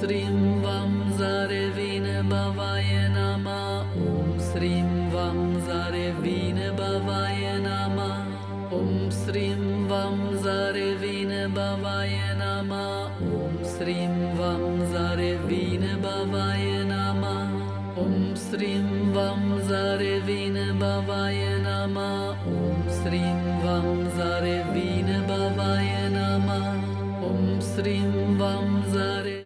श्रीं वं जरे वीन भवाय नमः। ॐ श्रीं वं जरे वीन भवाय नमः। ॐ श्रीं वं जरे वीन भवाय नमः। ॐ श्रीं वं जरे वीन भवाय नमः। ॐ श्रीं वं जरे वीन भवाय नमः। ॐ श्रीं वं जरे वीन भवाय नमः। ॐ श्रीं वं जरे